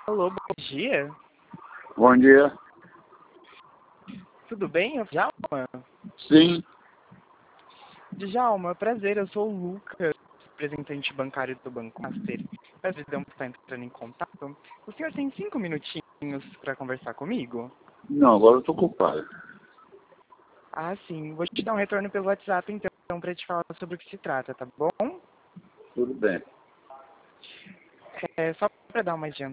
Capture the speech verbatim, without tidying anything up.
Alô, bom dia. Bom dia. Tudo bem, Djalma? Sim, Djalma, prazer, eu sou o Lucas, representante bancário do Banco Master. Perdão por estar entrando em contato. O senhor tem cinco minutinhos para conversar comigo? não, agora eu estou ocupado. Ah, sim. Vou te dar um retorno pelo WhatsApp, então, para te falar sobre o que se trata, tá bom? Tudo bem. É, só para dar uma adiantada.